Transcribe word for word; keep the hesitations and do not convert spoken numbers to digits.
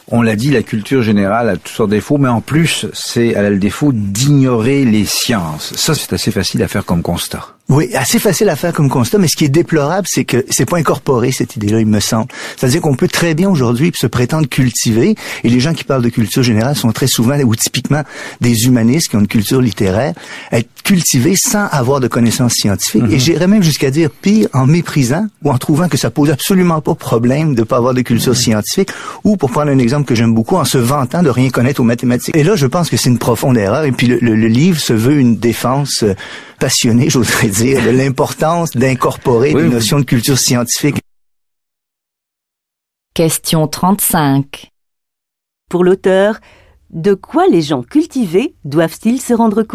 On l'a dit, la culture générale a toutes sortes de défauts, mais en plus, c'est, elle a le défaut d'ignorer les sciences. Ça, c'est assez facile à faire comme constat. Oui, assez facile à faire comme constat, mais ce qui est déplorable, c'est que c'est pas incorporé, cette idée-là, il me semble. C'est-à-dire qu'on peut très bien aujourd'hui se prétendre cultiver, et les gens qui parlent de culture générale sont très souvent, ou typiquement, des humanistes qui ont une culture littéraire, être cultivés sans avoir de connaissances scientifiques. Mm-hmm. Et j'irais même jusqu'à dire pire, en méprisant, ou en trouvant que ça pose absolument pas problème de pas avoir de culture mm-hmm. scientifique, ou, pour prendre un exemple que j'aime beaucoup, en se vantant de rien connaître aux mathématiques. Et là, je pense que c'est une profonde erreur, et puis le, le, le livre se veut une défense euh, passionnée, j'oserais dire, de l'importance d'incorporer oui, des notions de culture scientifique. Question trente-cinq. Pour l'auteur, de quoi les gens cultivés doivent-ils se rendre compte ?